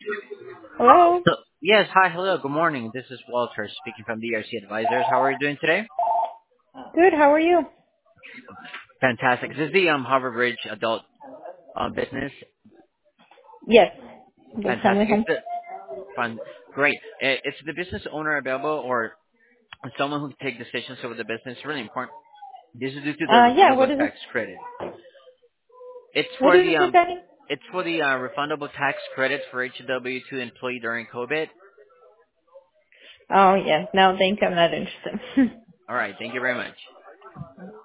Hello. So, yes, hi, hello, good morning. This is Walter speaking from DRC Advisors. How are you doing today? Good. How are you? Fantastic. This is the Harvard Bridge Adult Business. Yes. The family Fantastic. It's home. the fun. Great. It's the business owner available or someone who can take decisions over the business. Really important. This is due to the Yeah. refundable What is this? tax credit. It's What for is the this regarding? refundable tax credit for HW2 employee during COVID. Oh, yeah. No, thank you. I'm not interested. All right. Thank you very much.